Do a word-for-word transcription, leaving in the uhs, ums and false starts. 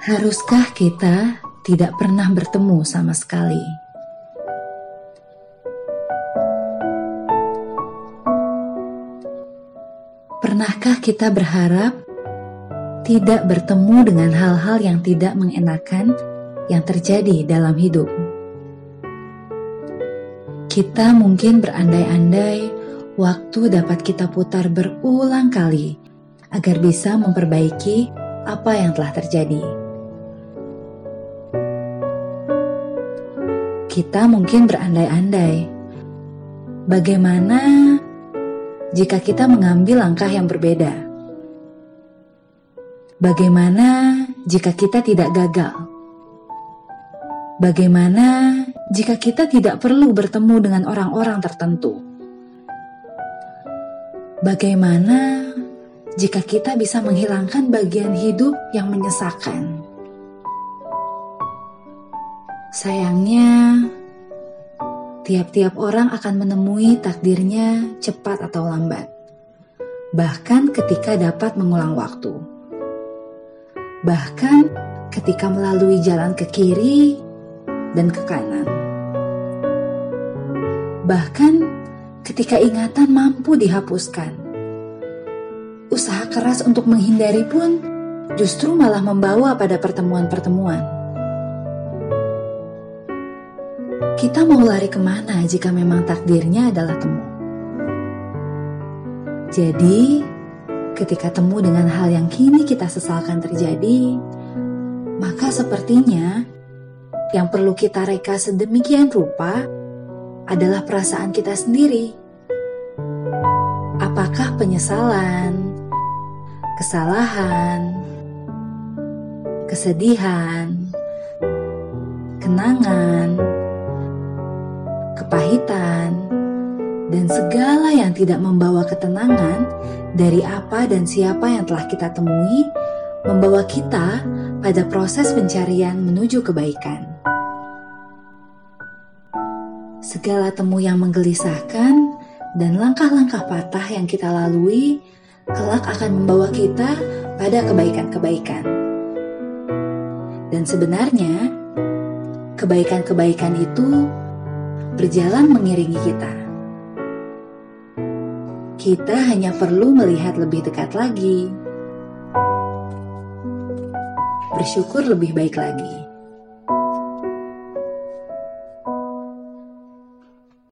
Haruskah kita tidak pernah bertemu sama sekali? Pernahkah kita berharap tidak bertemu dengan hal-hal yang tidak mengenakan yang terjadi dalam hidup? Kita mungkin berandai-andai waktu dapat kita putar berulang kali agar bisa memperbaiki apa yang telah terjadi. Kita mungkin berandai-andai, bagaimana jika kita mengambil langkah yang berbeda? Bagaimana jika kita tidak gagal? Bagaimana jika kita tidak perlu bertemu dengan orang-orang tertentu? Bagaimana jika kita bisa menghilangkan bagian hidup yang menyesakan? Sayangnya, tiap-tiap orang akan menemui takdirnya cepat atau lambat, bahkan ketika dapat mengulang waktu. Bahkan ketika melalui jalan ke kiri dan ke kanan. Bahkan ketika ingatan mampu dihapuskan. Usaha keras untuk menghindari pun justru malah membawa pada pertemuan-pertemuan. Kita mau lari kemana jika memang takdirnya adalah temu? Jadi, ketika temu dengan hal yang kini kita sesalkan terjadi, maka sepertinya yang perlu kita reka sedemikian rupa adalah perasaan kita sendiri. Apakah penyesalan, kesalahan, kesedihan, kenangan, kepahitan, dan segala yang tidak membawa ketenangan dari apa dan siapa yang telah kita temui, membawa kita pada proses pencarian menuju kebaikan. Segala temu yang menggelisahkan dan langkah-langkah patah yang kita lalui kelak akan membawa kita pada kebaikan-kebaikan. Dan sebenarnya, kebaikan-kebaikan itu berjalan mengiringi kita. Kita hanya perlu melihat lebih dekat lagi, bersyukur lebih baik lagi.